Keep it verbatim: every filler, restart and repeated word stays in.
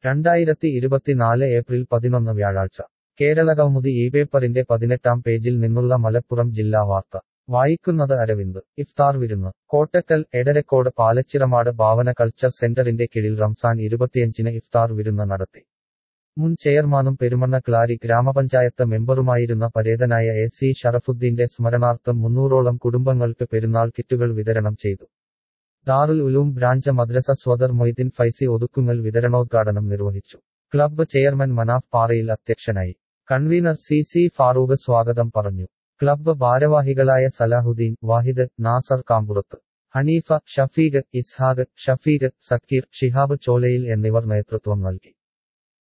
രണ്ടായിരത്തി ഇരുപത്തിനാല് ഏപ്രിൽ പതിനൊന്ന് വ്യാഴാഴ്ച കേരളകൗമുദി ഈ പേപ്പറിന്റെ പതിനെട്ടാം പേജിൽ നിന്നുള്ള മലപ്പുറം ജില്ലാ വാർത്ത വായിക്കുന്നത് അരവിന്ദ് ഇഫ്താർ വിരുന്ന് കോട്ടക്കൽ എടരക്കോട് പാലച്ചിറമാട് ഭാവന കൾച്ചർ സെന്ററിന്റെ കീഴിൽ റംസാൻ ഇരുപത്തിയഞ്ചിന് ഇഫ്താർ വിരുന്ന് നടത്തി മുൻ ചെയർമാനും പെരുമണ്ണ ക്ലാരി ഗ്രാമപഞ്ചായത്ത് മെമ്പറുമായിരുന്ന പരേതനായ എ സി ഷറഫുദ്ദീന്റെ സ്മരണാർത്ഥം മുന്നൂറോളം കുടുംബങ്ങൾക്ക് പെരുന്നാൾ കിറ്റുകൾ വിതരണം ചെയ്തു ദാറുൽ ഉലൂം ബ്രാഞ്ച് മദ്രസ സ്വദർ മൊയ്തീൻ ഫൈസി ഒതുക്കുങ്ങൽ വിതരണോദ്ഘാടനം നിർവഹിച്ചു ക്ലബ്ബ് ചെയർമാൻ മനാഫ് പാറയിൽ അധ്യക്ഷനായി കൺവീനർ സി സി ഫാറൂഖ് സ്വാഗതം പറഞ്ഞു ക്ലബ്ബ് ഭാരവാഹികളായ സലാഹുദ്ദീൻ വാഹിദ് നാസർ കാമ്പുറത്ത് ഹനീഫ ഷഫീഖ് ഇസ്ഹാഖ് ഷഫീഖ് സക്കീർ ഷിഹാബ് ചോലയിൽ എന്നിവർ നേതൃത്വം നൽകി.